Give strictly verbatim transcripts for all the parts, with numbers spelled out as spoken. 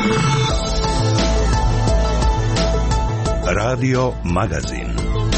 Radio Magazin.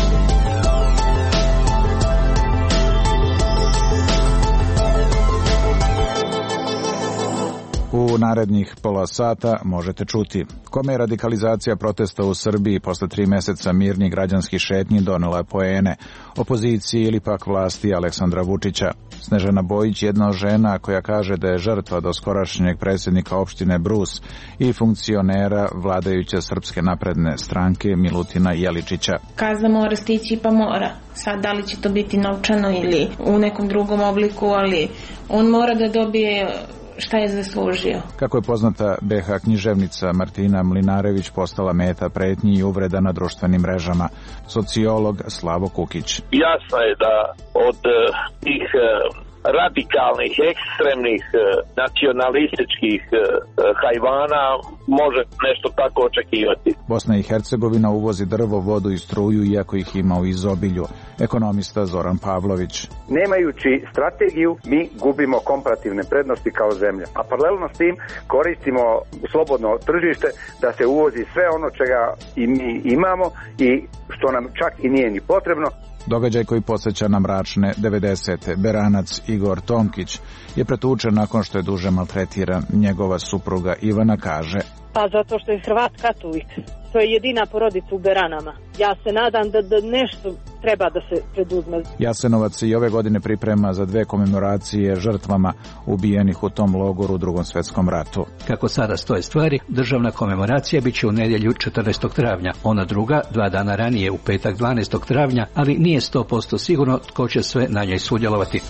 U narednih pola sata možete čuti kome je radikalizacija protesta u Srbiji posle tri meseca mirnih građanskih šetnji donela poene, opoziciji ili pak vlasti Aleksandra Vučića. Snežana Bojić, jedna od žena koja kaže da je žrtva doskorašnjeg predsjednika opštine Brus i funkcionera vladajuće Srpske napredne stranke Milutina Jeličića. Kazna mora stići pa mora. Sad da li će to biti novčano ili u nekom drugom obliku, ali on mora da dobije šta je zaslužio. Kako je poznata be ha književnica Martina Mlinarević postala meta pretnji i uvreda na društvenim mrežama. Sociolog Slavo Kukić. Jasno je da od tih radikalnih, ekstremnih, nacionalističkih hajvana može nešto tako očekivati. Bosna i Hercegovina uvozi drvo, vodu i struju iako ih ima u izobilju. Ekonomista Zoran Pavlović. Nemajući strategiju, mi gubimo komparativne prednosti kao zemlja. A paralelno s tim koristimo slobodno tržište da se uvozi sve ono čega i mi imamo i što nam čak i nije ni potrebno. Događaj koji podsjeća na mračne devedesete. Beranac Igor Tomkić je pretučen nakon što je duže maltretiran. Njegova supruga Ivana kaže: Pa zato što je Hrvat katolik. To je jedina porodica u Beranama. Ja se nadam da, da nešto treba da se preduzme. Jasenovac se i ove godine priprema za dve komemoracije žrtvama ubijenih u tom logoru u Drugom svjetskom ratu. Kako sada stoje stvari, državna komemoracija biće u nedjelju četrnaestog travnja. Ona druga, dva dana ranije u petak dvanaestog travnja, ali nije sto posto sigurno tko će sve na njoj sudjelovati.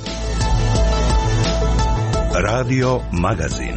Radio Magazin.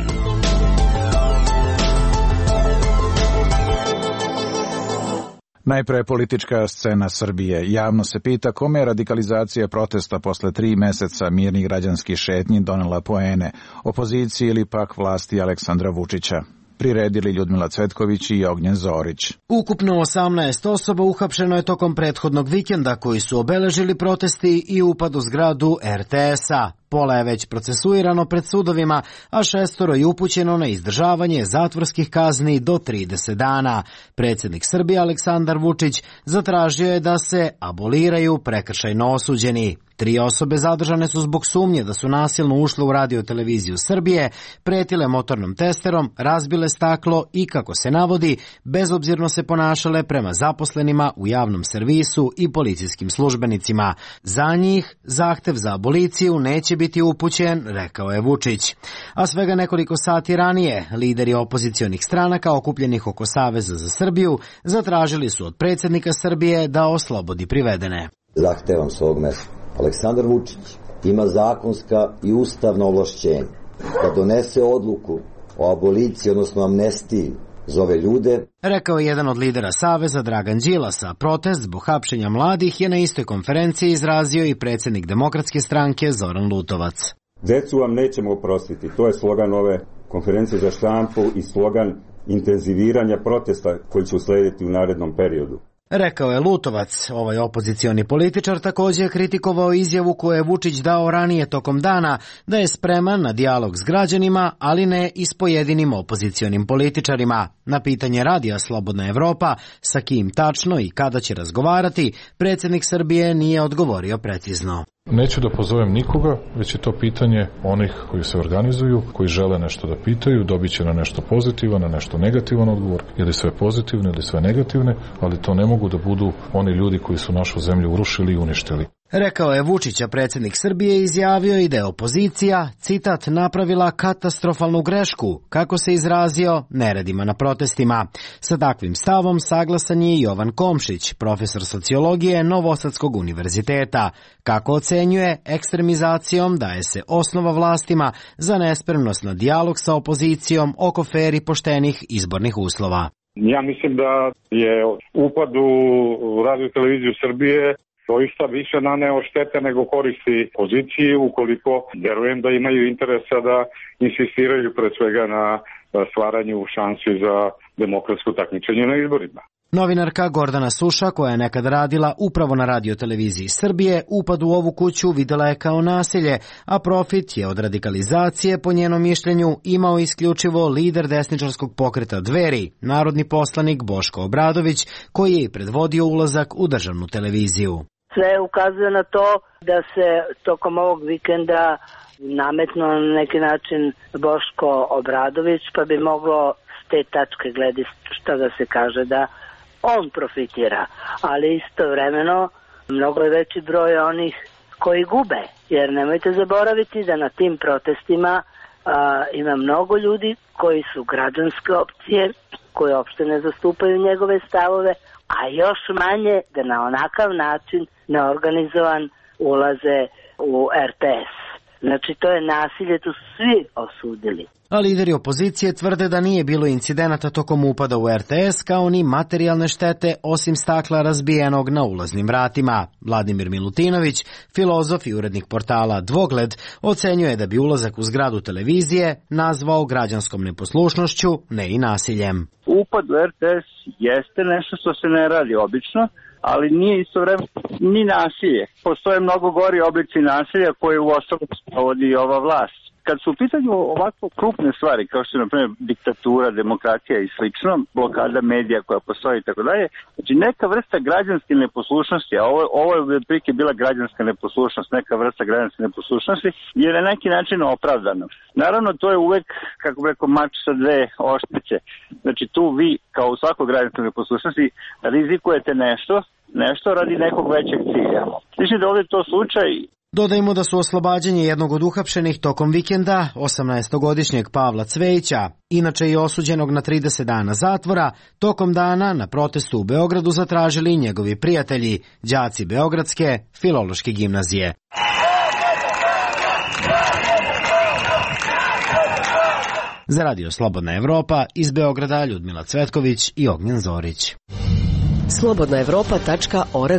Najpre politička scena Srbije. Javno se pita kome je radikalizacija protesta posle tri meseca mirnih građanskih šetnji donela poene, opoziciji ili pak vlasti Aleksandra Vučića. Priredili Ljudmila Cvetković i Ognjen Zorić. Ukupno osamnaest osoba uhapšeno je tokom prethodnog vikenda koji su obeležili protesti i upad u zgradu er te es-a. Pola je već procesuirano pred sudovima, a šestoro je upućeno na izdržavanje zatvorskih kazni do trideset dana. Predsjednik Srbije Aleksandar Vučić zatražio je da se aboliraju prekršajno osuđeni. Tri osobe zadržane su zbog sumnje da su nasilno ušle u Radio-televiziju Srbije, pretile motornom testerom, razbile staklo i, kako se navodi, bezobzirno se ponašale prema zaposlenima u javnom servisu i policijskim službenicima. Za njih zahtev za aboliciju neće biti upućen, rekao je Vučić. A svega nekoliko sati ranije, lideri opozicionih stranaka okupljenih oko Saveza za Srbiju zatražili su od predsjednika Srbije da oslobodi privedene. Zahtevam s ovog mesta. Aleksandar Vučić ima zakonska i ustavna ovlašćenja da donese odluku o aboliciji, odnosno amnestiji za ove ljude, rekao je jedan od lidera Saveza, Dragan Đilas. Protest zbog hapšenja mladih je na istoj konferenciji izrazio i predsjednik Demokratske stranke Zoran Lutovac. Decu vam nećemo oprostiti, to je slogan ove konferencije za štampu i slogan intenziviranja protesta koji će uslediti u narednom periodu, rekao je Lutovac. Ovaj opozicioni političar također je kritikovao izjavu koju je Vučić dao ranije tokom dana da je spreman na dijalog s građanima, ali ne i s pojedinim opozicionim političarima. Na pitanje radija Slobodna Evropa sa kim tačno i kada će razgovarati, predsjednik Srbije nije odgovorio precizno. Neću da pozovem nikoga, već je to pitanje onih koji se organizuju, koji žele nešto da pitaju, dobit će na nešto pozitivan, na nešto negativan odgovor, ili sve pozitivne ili sve negativne, ali to ne mogu da budu oni ljudi koji su našu zemlju urušili i uništili. Rekao je Vučić, a predsjednik Srbije izjavio i da je opozicija, citat, napravila katastrofalnu grešku, kako se izrazio, neredima na protestima. Sa takvim stavom saglasan je Jovan Komšić, profesor sociologije Novosadskog univerziteta. Kako ocenjuje, ekstremizacijom daje se osnova vlastima za nespremnost na dijalog sa opozicijom oko fer i poštenih izbornih uslova. Ja mislim da je upad u Radio-televiziju Srbije doista više naneo štete nego koristi poziciji, ukoliko verujem da imaju interesa da insistiraju pre svega na stvaranju šansi za demokratsko takmičenje na izborima. Novinarka Gordana Suša, koja je nekad radila upravo na radioteleviziji Srbije, upad u ovu kuću videla je kao nasilje, a profit je od radikalizacije, po njenom mišljenju, imao isključivo lider desničarskog pokreta Dveri, narodni poslanik Boško Obradović, koji je i predvodio ulazak u državnu televiziju. Sve ukazuje na to da se tokom ovog vikenda nametno na neki način Boško Obradović, pa bi moglo s te tačke gledišta da se kaže da on profitira, ali istovremeno mnogo je veći broj onih koji gube, jer nemojte zaboraviti da na tim protestima a, ima mnogo ljudi koji su građanske opcije, koji uopšte ne zastupaju njegove stavove, a još manje da na onakav način neorganizovan ulaze u er te es. Znači, to je nasilje, to su svi osudili. A lideri opozicije tvrde da nije bilo incidenata tokom upada u er te es, kao ni materijalne štete osim stakla razbijenog na ulaznim vratima. Vladimir Milutinović, filozof i urednik portala Dvogled, ocenjuje da bi ulazak u zgradu televizije nazvao građanskom neposlušnošću, ne i nasiljem. Upad u er te es jeste nešto što se ne radi obično, ali nije istovremeno ni nasilje. Postoje mnogo gori oblici nasilja koje u osnovu sprovodi ova vlast. Kad su u pitanju ovako krupne stvari, kao što je na primjer diktatura, demokracija i slično, blokada medija koja postoji i tako dalje, znači neka vrsta građanske neposlušnosti, a ovo, ovo je otprilike bila građanska neposlušnost, neka vrsta građanske neposlušnosti, je na neki način opravdana. Naravno, to je uvek, kako bi rekao, mač sa dve oštrice. Znači tu vi, kao u svakoj građanskoj neposlušnosti, rizikujete nešto, nešto radi nekog većeg cilja. Mislim da ovdje je to slučaj. Dodajmo da su oslobađanje jednog od uhapšenih tokom vikenda, osamnaestogodišnjeg Pavla Cvejića, inače i osuđenog na trideset dana zatvora, tokom dana na protestu u Beogradu zatražili njegovi prijatelji, đaci Beogradske filološke gimnazije. Za Radio Slobodna Evropa, iz Beograda Ljudmila Cvetković i Ognjen Zorić. slobodna evropa tačka org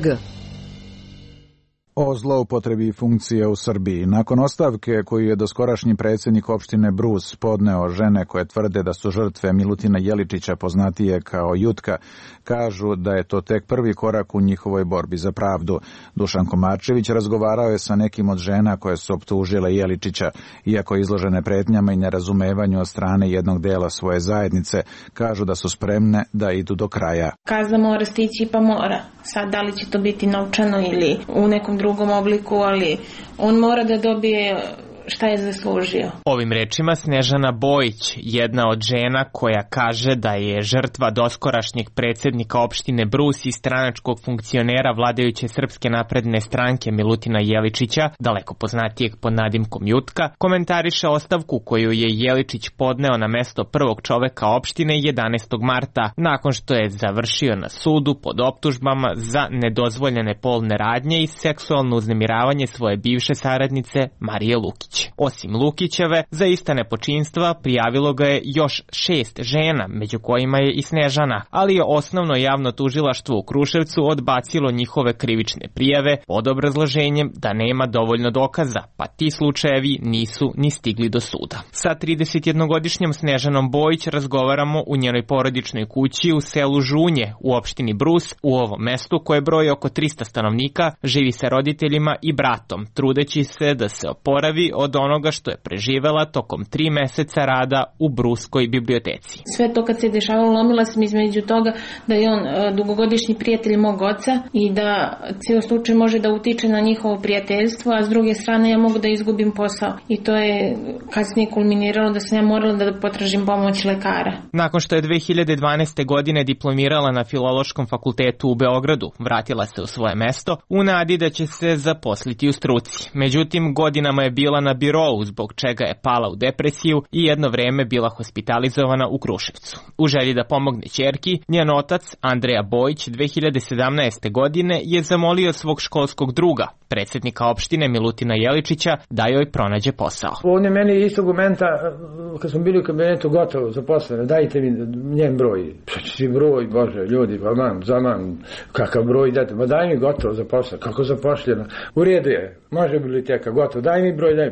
O zloupotrebi funkcije u Srbiji. Nakon ostavke koju je doskorašnji predsjednik opštine Brus podneo, žene koje tvrde da su žrtve Milutina Jeličića, poznatije kao Jutka, kažu da je to tek prvi korak u njihovoj borbi za pravdu. Dušan Komarčević razgovarao je sa nekim od žena koje su optužile Jeličića, iako izložene pretnjama i nerazumevanju od strane jednog dela svoje zajednice, kažu da su spremne da idu do kraja. Kazna mora stići pa mora. Sad, da li će to biti novčano ili u nekom drugom obliku, ali on mora da dobije šta je zaslužio. Ovim rečima Snežana Bojić, jedna od žena koja kaže da je žrtva doskorašnjeg predsjednika opštine Brus i stranačkog funkcionera vladajuće Srpske napredne stranke Milutina Jeličića, daleko poznatijeg pod nadimkom Jutka, komentariše ostavku koju je Jeličić podneo na mesto prvog čoveka opštine jedanaestog marta, nakon što je završio na sudu pod optužbama za nedozvoljene polne radnje i seksualno uznemiravanje svoje bivše saradnice Marije Lukić. Osim Lukićeve, za ista nepočinstva prijavilo ga je još šest žena, među kojima je i Snežana, ali je osnovno javno tužilaštvo u Kruševcu odbacilo njihove krivične prijave pod obrazloženjem da nema dovoljno dokaza, pa ti slučajevi nisu ni stigli do suda. Sa tridesetjednogodišnjom Snežanom Bojić razgovaramo u njenoj porodičnoj kući u selu Žunje u opštini Brus. U ovom mestu, koje broji oko trista stanovnika, živi sa roditeljima i bratom, trudeći se da se oporavi od onoga što je preživela tokom tri meseca rada u Bruskoj biblioteci. Sve to kad se dešavalo, lomila sam između toga da je on uh, dugogodišnji prijatelj mog oca i da cijel slučaj može da utiče na njihovo prijateljstvo, a s druge strane ja mogu da izgubim posao. I to je kasnije kulminiralo da sam ja morala da potražim pomoć lekara. Nakon što je dve hiljade dvanaeste. godine diplomirala na Filološkom fakultetu u Beogradu, vratila se u svoje mesto u nadi da će se zaposliti u struci. Međutim, godinama je bila na birou, zbog čega je pala u depresiju i jedno vreme bila hospitalizovana u Kruševcu. U želji da pomogne ćerki, njen otac Andreja Bojić dve hiljade sedamnaeste. godine je zamolio svog školskog druga, predsjednika opštine Milutina Jeličića, da joj pronađe posao. On je meni istog momenta, kad smo bili u kabinetu gotovo zaposleno, dajte mi njen broj. Šta će si broj, Bože, ljudi, pa man, za man, kakav broj dajte, ma daj mi gotovo zaposleno, kako zapošljeno. U redu je, može biblioteka, gotovo, daj mi broj, daj.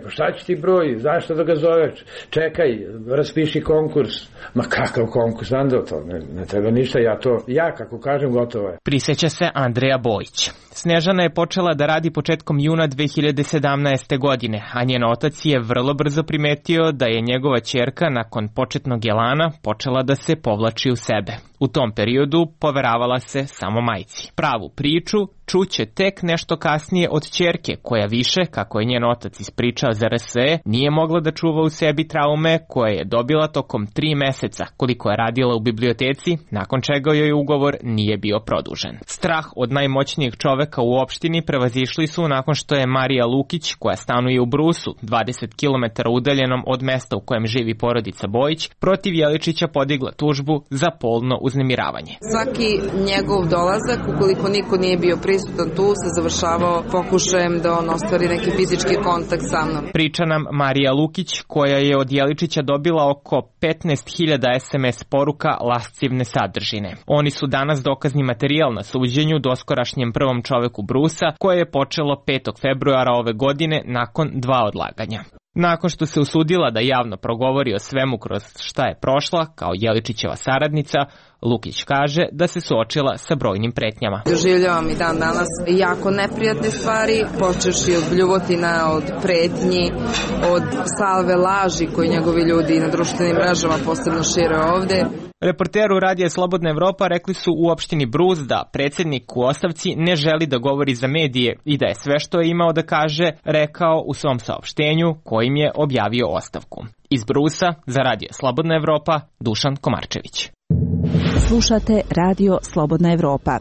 pa šta će ti broj, zašto da ga zoveš, čekaj, raspiši konkurs. Ma kakav konkurs, Andro, to ne, ne treba ništa, ja to, ja kako kažem, gotovo je. Priseća se Andreja Bojić. Snežana je počela da radi početkom juna dve hiljade sedamnaeste. godine, a njen otac je vrlo brzo primetio da je njegova ćerka nakon početnog elana počela da se povlači u sebe. U tom periodu poveravala se samo majci. Pravu priču čuće tek nešto kasnije od ćerke, koja više, kako je njen otac ispričao za R S E, nije mogla da čuva u sebi traume koje je dobila tokom tri meseca, koliko je radila u biblioteci, nakon čega joj ugovor nije bio produžen. Strah od najmoćnijeg čoveka u opštini prevazišli su nakon što je Marija Lukić, koja stanuje u Brusu, dvadeset kilometara udaljenom od mesta u kojem živi porodica Bojić, protiv Jeličića podigla tužbu za polno uznemiravanje. Svaki njegov dolazak, ukoliko niko nije bio prisutan tu, se završavao pokušajem da on ostvari neki fizički kontakt sa mnom. Priča nam Marija Lukić, koja je od Jeličića dobila oko petnaest hiljada es em es poruka lascivne sadržine. Oni su danas dokazni materijal na suđenju doskorašnjem prvom čoveku Brusa, koje je počelo petog februara ove godine nakon dva odlaganja. Nakon što se usudila da javno progovori o svemu kroz šta je prošla, kao Jeličićeva saradnica, Lukić kaže da se suočila sa brojnim pretnjama. Doživljavam i dan danas jako neprijatne stvari, počevši od bljuvotina, od pretnji, od salve laži koje njegovi ljudi na društvenim mrežama posebno šire ovde. Reporteru Radija Slobodna Evropa rekli su u opštini Brus da predsjednik u ostavci ne želi da govori za medije i da je sve što je imao da kaže rekao u svom saopštenju kojim je objavio ostavku. Iz Brusa za Radio Slobodna Evropa, Dušan Komarčević. Slušate Radio Slobodna Evropa.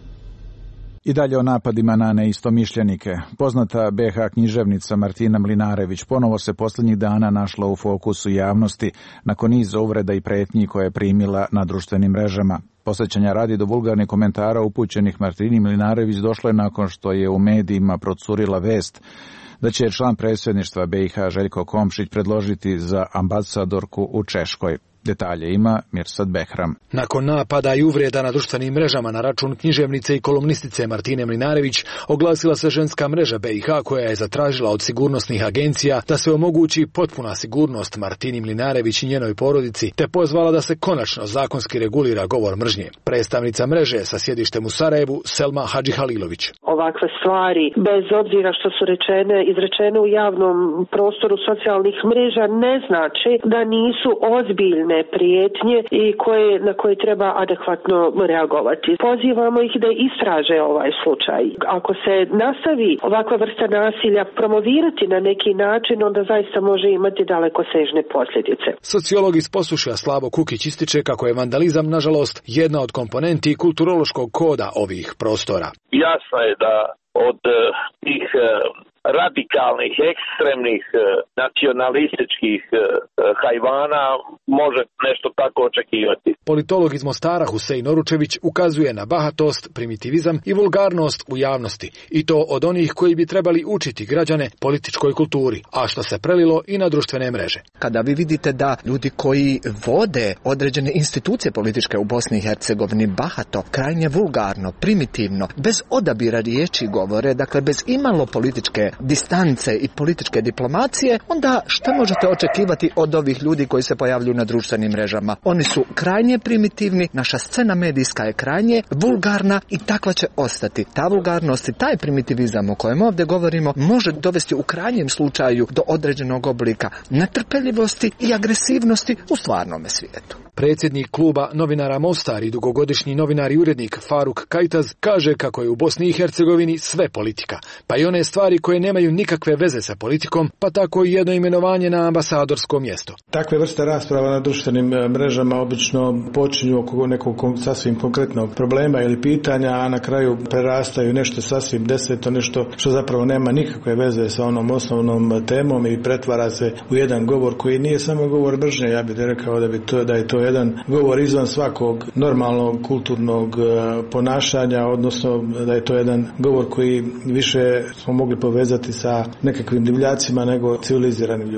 I dalje o napadima na neistomišljenike. Poznata be ha književnica Martina Mlinarević ponovo se posljednjih dana našla u fokusu javnosti nakon niza uvreda i pretnji koje je primila na društvenim mrežama. Posjećanja radi do vulgarnih komentara upućenih Martini Mlinarević došlo je nakon što je u medijima procurila vest da će član predsjedništva be ha Željko Komšić predložiti za ambasadorku u Češkoj. Detalje ima Mirsad Behram. Nakon napada i uvreda na društvenim mrežama na račun književnice i kolumnistice Martine Mlinarević, oglasila se ženska mreža be ha koja je zatražila od sigurnosnih agencija da se omogući potpuna sigurnost Martini Mlinarević i njenoj porodici, te pozvala da se konačno zakonski regulira govor mržnje. Predstavnica mreže sa sjedištem u Sarajevu, Selma Hadžihalilović. Ovakve stvari, bez obzira što su rečene, izrečene u javnom prostoru socijalnih mreža, ne znači da nisu ozbiljne prijetnje i koje, na koje treba adekvatno reagovati. Pozivamo ih da istraže ovaj slučaj. Ako se nastavi ovakva vrsta nasilja promovirati na neki način, onda zaista može imati dalekosežne posljedice. Sociolog iz Posušja Slavo Kukić ističe kako je vandalizam, nažalost, jedna od komponenti kulturološkog koda ovih prostora. Jasno je da od tih radikalnih, ekstremnih, nacionalističkih hajvana može nešto tako očekivati. Politolog iz Mostara Husein Oručević ukazuje na bahatost, primitivizam i vulgarnost u javnosti, i to od onih koji bi trebali učiti građane političkoj kulturi, a što se prelilo i na društvene mreže. Kada vi vidite da ljudi koji vode određene institucije političke u Bosni i Hercegovini bahato, krajnje vulgarno, primitivno, bez odabira riječi govore, dakle bez imalo političke distance i političke diplomacije, onda što možete očekivati od ovih ljudi koji se pojavljuju na društvenim mrežama? Oni su krajnje primitivni, naša scena medijska je krajnje vulgarna i takva će ostati. Ta vulgarnost i taj primitivizam o kojem ovdje govorimo može dovesti u krajnjem slučaju do određenog oblika netrpeljivosti i agresivnosti u stvarnome svijetu. Predsjednik kluba novinara Mostar i dugogodišnji novinar i urednik Faruk Kajtaz kaže kako je u Bosni i Hercegovini sve politika, pa i one stvari koje nemaju nikakve veze sa politikom, pa tako i jedno imenovanje na ambasadorsko mjesto. Takve vrste rasprava na društvenim mrežama obično počinju oko nekog sasvim konkretnog problema ili pitanja, a na kraju prerastaju nešto sasvim deseto, nešto što zapravo nema nikakve veze sa onom osnovnom temom i pretvara se u jedan govor koji nije samo govor mržnje. Ja bih rekao da, bi to, da je to jedan govor izvan svakog normalnog kulturnog ponašanja, odnosno da je to jedan govor koji više smo mogli povezati sa nekakvim divljacima nego civiliziranim ljudima.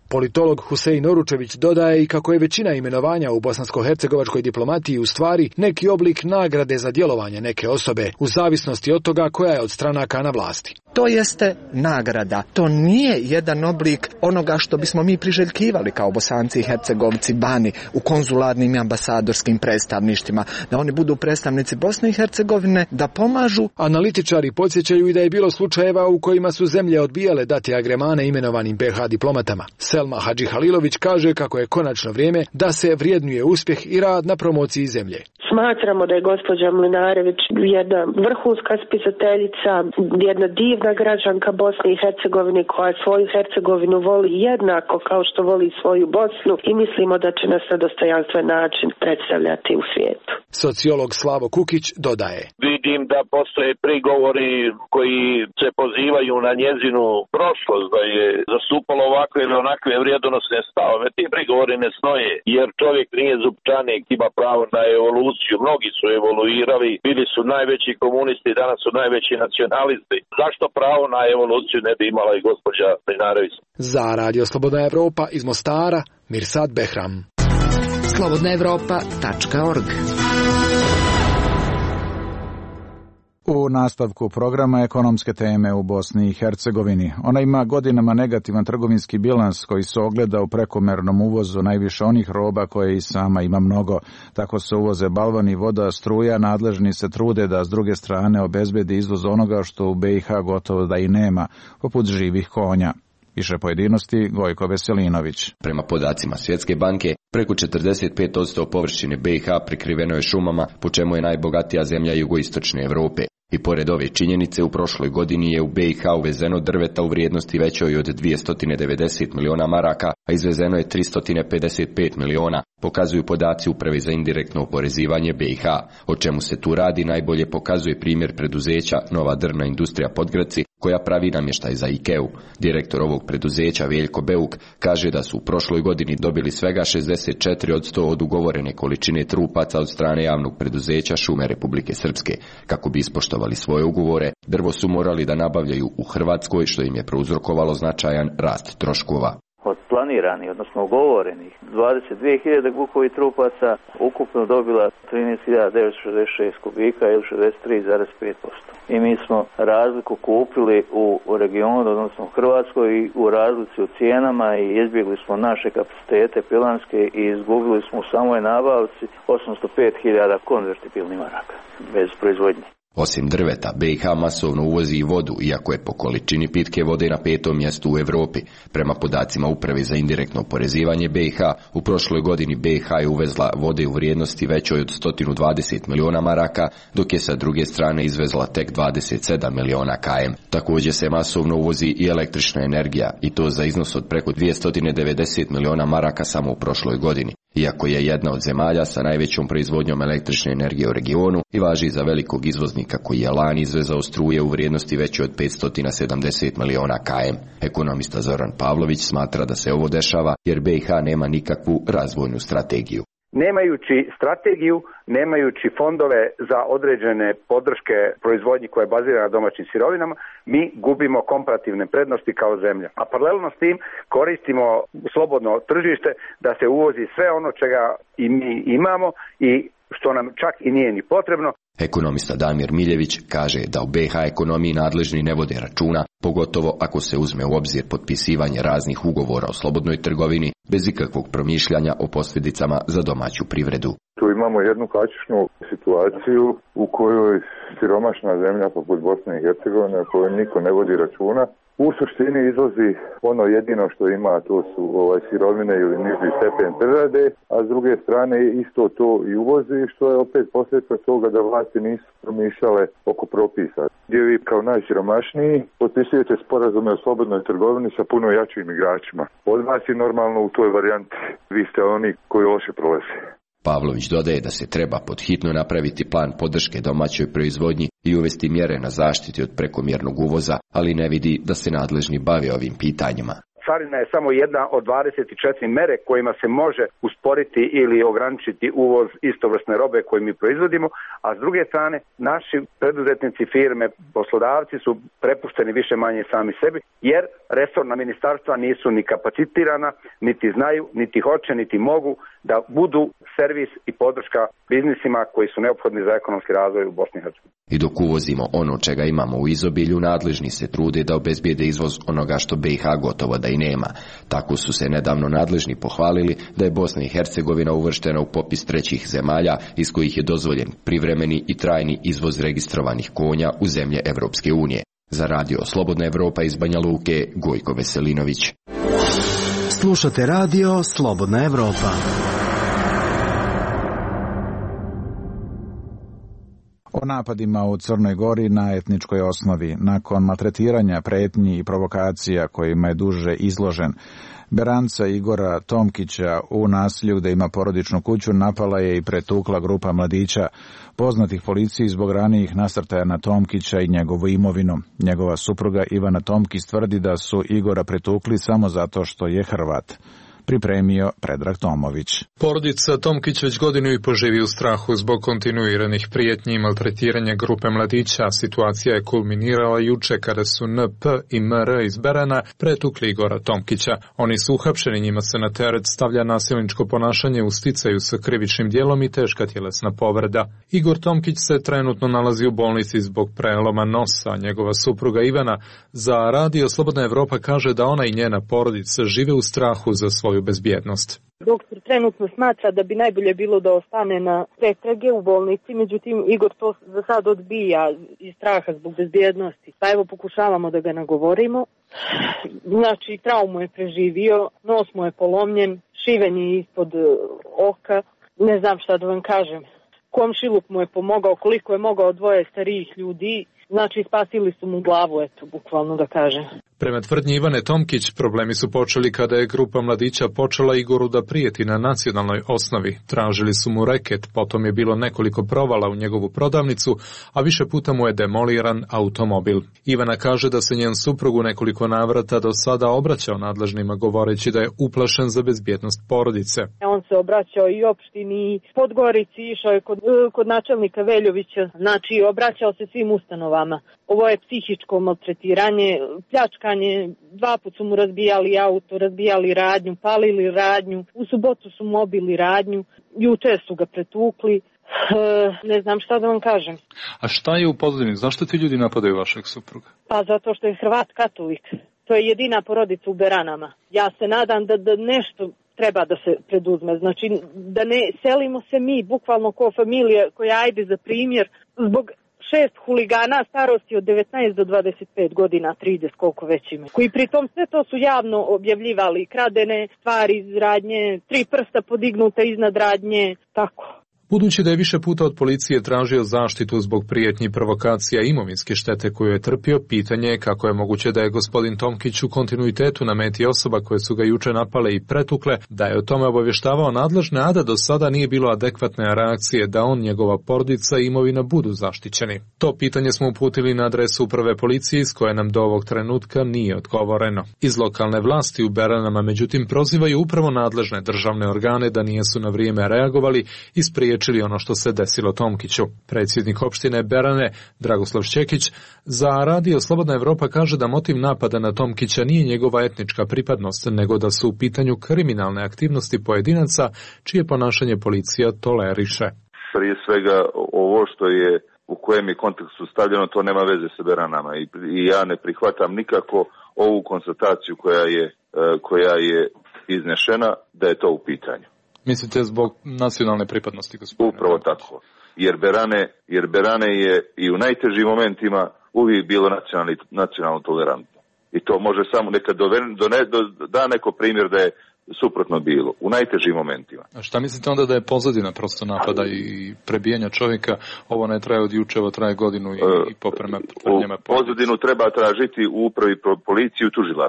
Politolog Husein Oručević dodaje i kako je većina imenovanja u bosansko-hercegovačkoj diplomatiji u stvari neki oblik nagrade za djelovanje neke osobe, u zavisnosti od toga koja je od stranaka na vlasti. To jeste nagrada. To nije jedan oblik onoga što bismo mi priželjkivali kao Bosanci i Hercegovci bani u konzularnim i ambasadorskim predstavništvima, da oni budu predstavnici Bosne i Hercegovine, da pomažu. Analitičari podsjećaju i da je bilo slučajeva u kojima su zemlje odbijale dati agremane imenovanim B iH diplomatama. Selma Hadži Halilović kaže kako je konačno vrijeme da se vrijednuje uspjeh i rad na promociji zemlje. Smatramo da je gospođa Mlinarević jedna vrhunska spisateljica, jedna divna građanka Bosne i Hercegovine koja svoju Hercegovinu voli jednako kao što voli svoju Bosnu i mislimo da će nas na dostojanstven način predstavljati u svijetu. Sociolog Slavo Kukić dodaje. Vidim da postoje prigovori koji se pozivaju na njezinu prošlost, da je zastupalo ovakve ili onakve vrijedonosne stavove. Ti prigovori ne stoje, jer čovjek nije zupčanik, ima pravo na evoluciju. Mnogi su evoluirali, bili su najveći komunisti, danas su najveći nacionalisti. Zašto pravo na evoluciju ne bi imala i gospođa Mlinarević? Za Radio Slobodna Evropa iz Mostara, Mirsad Behram. slobodna evropa tačka org. U nastavku programa ekonomske teme u Bosni i Hercegovini. Ona ima godinama negativan trgovinski bilans koji se ogleda u prekomernom uvozu najviše onih roba koje i sama ima mnogo. Tako se uvoze balvani, voda, struja, nadležni se trude da s druge strane obezbedi izvoz onoga što u B iH gotovo da i nema, poput živih konja. Više pojedinosti Gojko Veselinović. Prema podacima Svjetske banke, preko četrdeset pet posto površine B iH prikriveno je šumama, po čemu je najbogatija zemlja jugoistočne Europe. I pored ove činjenice, u prošloj godini je u B iH uvezeno drveta u vrijednosti većoj od dvjesto devedeset miliona maraka, a izvezeno je tristo pedeset pet miliona, pokazuju podaci Uprave za indirektno oporezivanje B iH. O čemu se tu radi najbolje pokazuje primjer preduzeća Nova drvna industrija Podgradci, koja pravi namještaj za IKEA-u. Direktor ovog preduzeća Veljko Beuk kaže da su u prošloj godini dobili svega šezdeset četiri posto od ugovorene količine trupaca od strane javnog preduzeća Šume Republike Srpske. Kako bi ispoštovali svoje ugovore, drvo su morali da nabavljaju u Hrvatskoj, što im je prouzrokovalo značajan rast troškova. Od planiranih, odnosno ugovorenih dvadeset dvije hiljade bukovih trupaca ukupno dobila trinaest hiljada devetsto šezdeset šest kubika ili šezdeset tri zarez pet posto. I mi smo razliku kupili u, u regionu, odnosno u Hrvatskoj, i u razlici u cijenama i izbjegli smo naše kapacitete pilanske i izgubili smo u samoj nabavci osamsto pet hiljada konvertibilnih maraka bez proizvodnje. Osim drveta, B iH masovno uvozi i vodu, iako je po količini pitke vode na petom mjestu u Europi. Prema podacima Uprave za indirektno oporezivanje B iH, u prošloj godini B iH je uvezla vode u vrijednosti većoj od sto dvadeset miliona maraka, dok je sa druge strane izvezla tek dvadeset sedam miliona km. Također se masovno uvozi i električna energija, i to za iznos od preko dvjesto devedeset miliona maraka samo u prošloj godini. Iako je jedna od zemalja sa najvećom proizvodnjom električne energije u regionu i važi za velikog izvoznika koji je lani izvezao struje u vrijednosti veće od petsto sedamdeset miliona km. Ekonomista Zoran Pavlović smatra da se ovo dešava jer B iH nema nikakvu razvojnu strategiju. Nemajući strategiju, nemajući fondove za određene podrške proizvodnji koja je bazirana na domaćim sirovinama, mi gubimo komparativne prednosti kao zemlja. A paralelno s tim koristimo slobodno tržište da se uvozi sve ono čega i mi imamo i što nam čak i nije ni potrebno. Ekonomista Damir Miljević kaže da u B iH ekonomiji nadležni ne vode računa, pogotovo ako se uzme u obzir potpisivanje raznih ugovora o slobodnoj trgovini bez ikakvog promišljanja o posljedicama za domaću privredu. Tu imamo jednu klasičnu situaciju u kojoj siromašna zemlja poput Bosne i Hercegovine, o kojoj niko ne vodi računa, u suštini izvozi ono jedino što ima, to su ovaj, sirovine ili niži stepen prerade, a s druge strane isto to i uvozi, što je opet posljedica toga da vlasti nisu promišljale oko propisa. Gdje vi kao najsiromašniji potpisujete sporazume o slobodnoj trgovini sa puno jačim igračima. Od vas je normalno u toj varijanti, vi ste oni koji loše prolaze. Pavlović dodaje da se treba podhitno napraviti plan podrške domaćoj proizvodnji i uvesti mjere na zaštiti od prekomjernog uvoza, ali ne vidi da se nadležni bave ovim pitanjima. carina je samo jedna od dvadeset četiri mere kojima se može usporiti ili ograničiti uvoz istovrsne robe koju mi proizvodimo, a s druge strane naši preduzetnici, firme, poslodavci su prepušteni više manje sami sebi, jer resorna ministarstva nisu ni kapacitirana, niti znaju, niti hoće, niti mogu da budu servis i podrška biznisima koji su neophodni za ekonomski razvoj u Bosni i Hercegovini. I dok uvozimo ono čega imamo u izobilju, nadležni se trude da obezbijede izvoz onoga što B i H gotovo da i nema. Tako su se nedavno nadležni pohvalili da je Bosna i Hercegovina uvrštena u popis trećih zemalja iz kojih je dozvoljen privremeni i trajni izvoz registrovanih konja u zemlje Evropske unije. Za radio Slobodna Evropa iz Banja Luke, Gojko Veselinović. Slušate radio Slobodna Evropa. O napadima u Crnoj Gori na etničkoj osnovi, nakon maltretiranja, pretnji i provokacija kojima je duže izložen, Beranca Igora Tomkića u naselju gde ima porodičnu kuću napala je i pretukla grupa mladića poznatih policiji zbog ranijih nasrtaja na Tomkića i njegovu imovinu. Njegova supruga Ivana Tomkić tvrdi da su Igora pretukli samo zato što je Hrvat. Pripremio Predrag Tomović. Porodica Tomkić već godinu i po živi u strahu zbog kontinuiranih prijetnji i maltretiranja grupe mladića. Situacija je kulminirala juče kada su N P i M R iz Berana pretukli Igora Tomkića. Oni su uhapšeni, njima se na teret stavlja nasilničko ponašanje u sticaju sa krivičnim dijelom i teška tjelesna povreda. Igor Tomkić se trenutno nalazi u bolnici zbog preloma nosa. Njegova supruga Ivana za radio Slobodna Evropa kaže da ona i njena porodica žive u strahu za svoju bezbjednost. Doktor trenutno smatra da bi najbolje bilo da ostane na pretrage u bolnici, međutim Igor to za sad odbija iz straha zbog bezbjednosti. Pa evo pokušavamo da ga nagovorimo. Znači traumu je preživio, nos mu je polomljen, šiven je ispod oka, ne znam šta da vam kažem. Komšiluk mu je pomogao koliko je mogao, dvoje starijih ljudi. Znači, spasili su mu glavu, eto, bukvalno da kažem. Prema tvrdnji Ivane Tomkić, problemi su počeli kada je grupa mladića počela Igoru da prijeti na nacionalnoj osnovi. Tražili su mu reket, potom je bilo nekoliko provala u njegovu prodavnicu, a više puta mu je demoliran automobil. Ivana kaže da se njen suprug u nekoliko navrata do sada obraćao nadležnima govoreći da je uplašen za bezbjednost porodice. On se obraćao i opštini Podgorici, išao je kod, kod načelnika Veljovića, znači obraćao se svim ustanovama. Ovo je psihičko maltretiranje, pljačkanje, dva put su mu razbijali auto, razbijali radnju, palili radnju, u subotu su mu obili radnju, juče su ga pretukli, e, ne znam šta da vam kažem. A šta je u pozadini? Zašto ti ljudi napadaju vašeg supruga? Pa zato što je Hrvat katolik. To je jedina porodica u Beranama. Ja se nadam da, da nešto treba da se preduzme. Znači da ne selimo se mi, bukvalno kao familija koja ajde za primjer, zbog šest huligana starosti od devetnaest do dvadeset pet godina, trideset koliko već ima, koji pritom sve to su javno objavljivali, kradene stvari iz radnje, tri prsta podignuta iznad radnje, tako. Budući da je više puta od policije tražio zaštitu zbog prijetnji provokacija i imovinske štete koju je trpio, pitanje je kako je moguće da je gospodin Tomkić u kontinuitetu na meti osoba koje su ga juče napale i pretukle, da je o tome obavještavao nadležne, a da do sada nije bilo adekvatne reakcije da on, njegova porodica i imovina budu zaštićeni. To pitanje smo uputili na adresu uprave policije iz koje nam do ovog trenutka nije odgovoreno. Iz lokalne vlasti u Beranama međutim prozivaju upravo nadležne državne organe da nisu na vrijeme reagovali i spriječili čili ono što se desilo Tomkiću. Predsjednik opštine Berane, Dragoslav Šćekić, za radio Slobodna Evropa kaže da motiv napada na Tomkića nije njegova etnička pripadnost, nego da su u pitanju kriminalne aktivnosti pojedinaca čije ponašanje policija toleriše. Prije svega ovo što je u kojem je kontekstu stavljeno, to nema veze sa Beranama i, i ja ne prihvatam nikako ovu konstataciju koja je, koja je iznešena da je to u pitanju. Mislite zbog nacionalne pripadnosti, gospodine? Upravo tako. Jer Berane, jer Berane je i u najtežim momentima uvijek bilo nacionalni, nacionalno tolerantno. I to može samo neka dove, do, do, da neko primjer da je suprotno bilo, u najtežim momentima. A šta mislite onda da je pozadina prosto napada i prebijanja čovjeka? Ovo ne traje od juče, ovo traje godinu i, i poprema tvrdnjama. Pozadinu treba tražiti u upravi policiji i u tužilaštvu.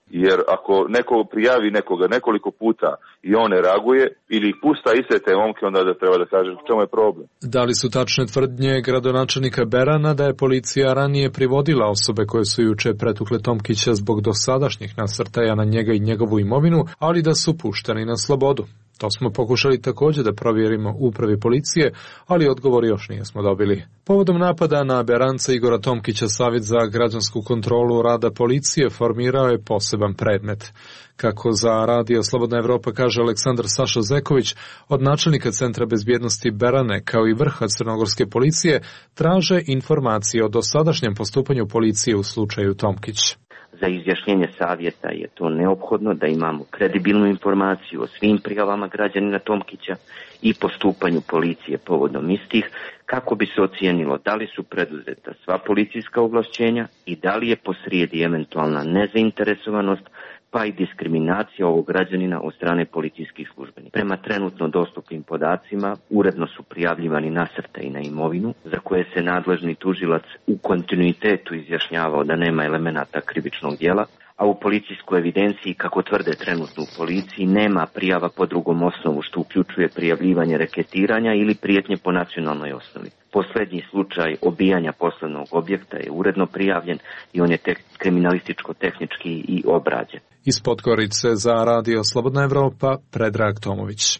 Jer ako neko prijavi nekoga nekoliko puta i on ne reaguje ili ih pusta iste te momke, onda da treba da kaže u čemu je problem. Da li su tačne tvrdnje gradonačelnika Berana da je policija ranije privodila osobe koje su juče pretukle Tomkića zbog dosadašnjih nasrtaja na njega i njegovu imovinu, ali da su pušteni na slobodu? To smo pokušali također da provjerimo u upravi policije, ali odgovor još nismo dobili. Povodom napada na Beranca Igora Tomkića, Savjet za građansku kontrolu rada policije formirao je poseban predmet. Kako za Radio Slobodna Evropa kaže Aleksandar Saša Zeković, od načelnika Centra bezbjednosti Berane kao i vrha crnogorske policije traže informacije o dosadašnjem postupanju policije u slučaju Tomkić. Za izjašnjenje savjeta je to neophodno da imamo kredibilnu informaciju o svim prijavama građanina Tomkića i postupanju policije povodom istih, kako bi se ocijenilo da li su preduzeta sva policijska ovlašćenja i da li je posrijedi eventualna nezainteresovanost pa i diskriminacija ovog građanina od strane policijskih službenika. Prema trenutno dostupnim podacima, uredno su prijavljivani nasrtaji na imovinu, za koje se nadležni tužilac u kontinuitetu izjašnjavao da nema elemenata krivičnog djela, a u policijskoj evidenciji, kako tvrde trenutno u policiji, nema prijava po drugom osnovu, što uključuje prijavljivanje reketiranja ili prijetnje po nacionalnoj osnovi. Posljednji slučaj obijanja poslovnog objekta je uredno prijavljen i on je tek kriminalističko-tehnički i obrađen. Iz Podgorice za Radio Slobodna Evropa, Predrag Tomović.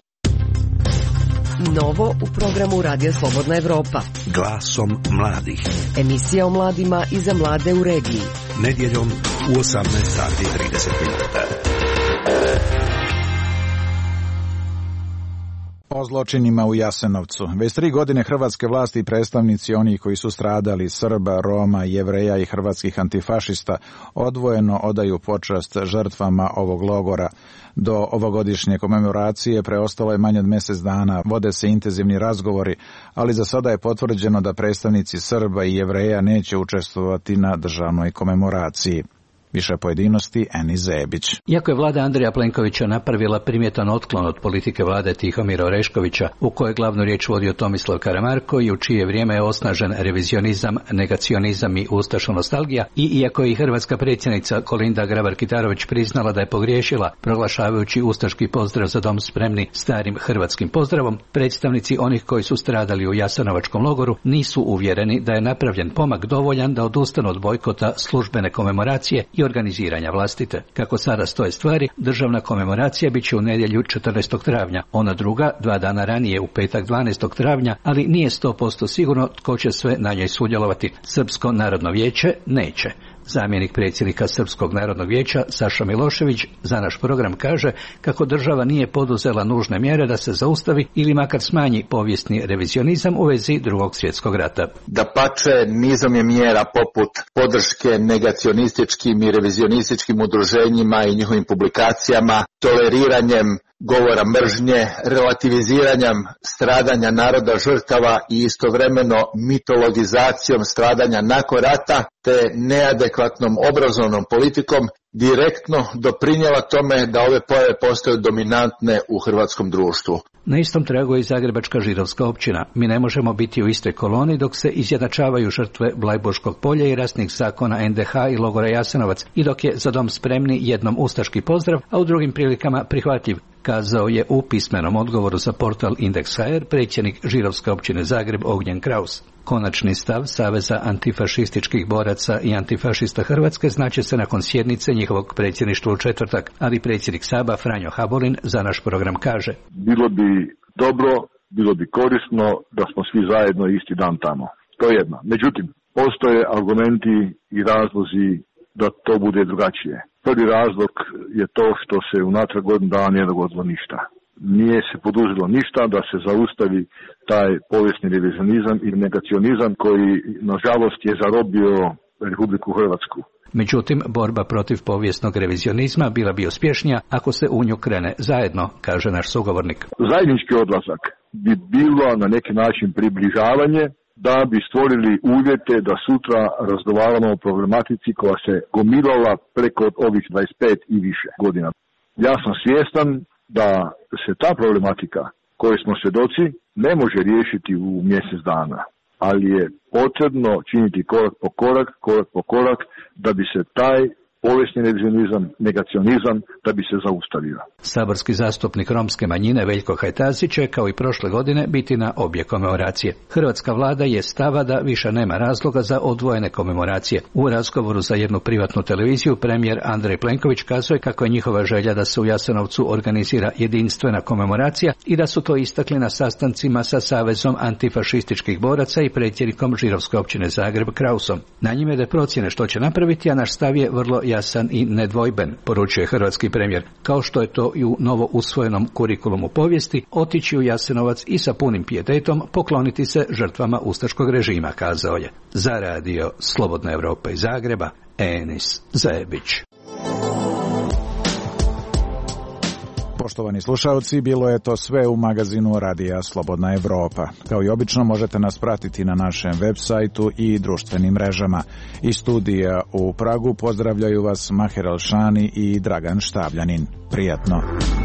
Novo u programu Radija Slobodna Evropa. Glasom mladih. Emisija o mladima i za mlade u regiji. Nedjeljom u osamnaest sati i trideset minuta. O zločinima u Jasenovcu. Već tri godine hrvatske vlasti i predstavnici onih koji su stradali, Srba, Roma, Jevreja i hrvatskih antifašista, odvojeno odaju počast žrtvama ovog logora. Do ovogodišnje komemoracije preostalo je manje od mjesec dana, vode se intenzivni razgovori, ali za sada je potvrđeno da predstavnici Srba i Jevreja neće učestvovati na državnoj komemoraciji. Više pojedinosti, Eni Zebić. Iako je vlada Andreja Plenkovića napravila primjetan otklon od politike vlade Tihomira Oreškovića, u kojoj glavnu riječ vodio Tomislav Karamarko i u čije vrijeme je osnažen revizionizam, negacionizam i ustaška nostalgija, i iako je i hrvatska predsjednica Kolinda Grabar-Kitarović priznala da je pogriješila proglašavajući ustaški pozdrav Za dom spremni starim hrvatskim pozdravom, predstavnici onih koji su stradali u Jasenovačkom logoru nisu uvjereni da je napravljen pomak dovoljan da odustanu od bojkota službene komemoracije i organiziranja vlastite. Kako sada stoje stvari, državna komemoracija bit će u nedjelju četrnaestog travnja, ona druga dva dana ranije u petak dvanaestog travnja, ali nije sto posto sigurno tko će sve na njoj sudjelovati. Srpsko narodno vijeće neće. Zamjenik predsjednika Srpskog narodnog vijeća Saša Milošević za naš program kaže kako država nije poduzela nužne mjere da se zaustavi ili makar smanji povijesni revizionizam u vezi Drugog svjetskog rata. Dapače, nizom je mjera poput podrške negacionističkim i revizionističkim udruženjima i njihovim publikacijama, toleriranjem govora mržnje, relativiziranjem stradanja naroda žrtava i istovremeno mitologizacijom stradanja nakon rata te neadekvatnom obrazovnom politikom direktno doprinijela tome da ove pojave postaju dominantne u hrvatskom društvu. Na istom tragu je i Zagrebačka židovska općina. Mi ne možemo biti u istoj koloni dok se izjednačavaju žrtve Blajburškog polja i rasnih zakona en de ha i logora Jasenovac i dok je Za dom spremni jednom ustaški pozdrav, a u drugim prilikama prihvatljiv, kazao je u pismenom odgovoru za portal Indeks ha er predsjednik židovske općine Zagreb Ognjen Kraus. Konačni stav Saveza antifašističkih boraca i antifašista Hrvatske znaće se nakon sjednice njihovog predsjedništva u četvrtak, ali predsjednik Saba Franjo Habolin za naš program kaže: Bilo bi dobro, bilo bi korisno da smo svi zajedno isti dan tamo. To je jedno. Međutim, postoje argumenti i razlozi da to bude drugačije. Prvi razlog je to što se unatrag godinu dana nije dogodilo ništa. Nije se poduzelo ništa da se zaustavi taj povijesni revizionizam i negacionizam koji, nažalost, je zarobio Republiku Hrvatsku. Međutim, borba protiv povijesnog revizionizma bila bi uspješnija ako se u nju krene zajedno, kaže naš sugovornik. Zajednički odlazak bi bilo na neki način približavanje da bi stvorili uvjete da sutra razgovaramo o problematici koja se gomilala preko ovih dvadeset pet i više godina. Ja sam svjestan da se ta problematika koje smo svjedoci ne može riješiti u mjesec dana, ali je potrebno činiti korak po korak, korak po korak da bi se taj povijesni revizionizam, negacionizam da bi se zaustavio. Saborski zastupnik romske manjine Veljko Hajtazi će kao i prošle godine biti na obje komemoracije. Hrvatska vlada je stava da više nema razloga za odvojene komemoracije. U razgovoru za jednu privatnu televiziju premijer Andrej Plenković kazuje kako je njihova želja da se u Jasenovcu organizira jedinstvena komemoracija i da su to istakli na sastancima sa Savezom antifašističkih boraca i predsjednikom Žirovske općine Zagreb Krausom. Na njime da procjene što će napraviti, a naš stav je vrlo jasan i nedvojben, poručuje hrvatski premijer, kao što je to i u novo usvojenom kurikulumu povijesti, otići u Jasenovac i sa punim pijetetom pokloniti se žrtvama ustaškog režima, kazao je. Za radio Slobodna Evropa iz Zagreba, Enis Zajebić. Poštovani slušalci, bilo je to sve u magazinu Radija Slobodna Evropa. Kao i obično možete nas pratiti na našem web sajtu i društvenim mrežama. Iz studija u Pragu pozdravljaju vas Maher Alšani i Dragan Štavljanin. Prijatno.